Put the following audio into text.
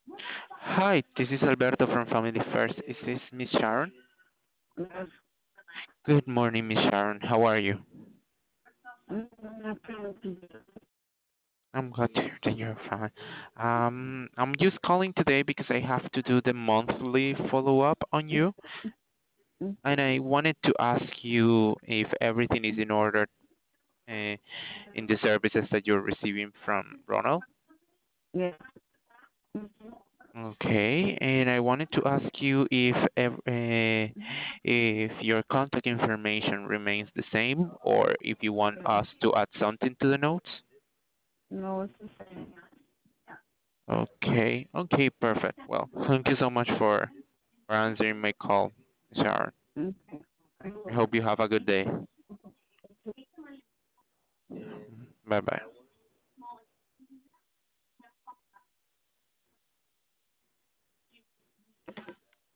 Hi, this is Alberto from Family First. Is this Miss Sharon? Yes. Good morning, Miss Sharon. How are you? I'm trying to do. I'm glad to hear that you're fine. I'm just calling today because I have to do the monthly follow-up on you, and I wanted to ask you if everything is in order uh, in the services that you're receiving from Ronald. Yes. Mm-hmm. Okay, and I wanted to ask you if your contact information remains the same or if you want Yes. us to add something to the notes. No, it's the same. Okay, okay, perfect. Well, thank you so much for answering my call, Sharon. Okay. I hope you have a good day. Bye bye.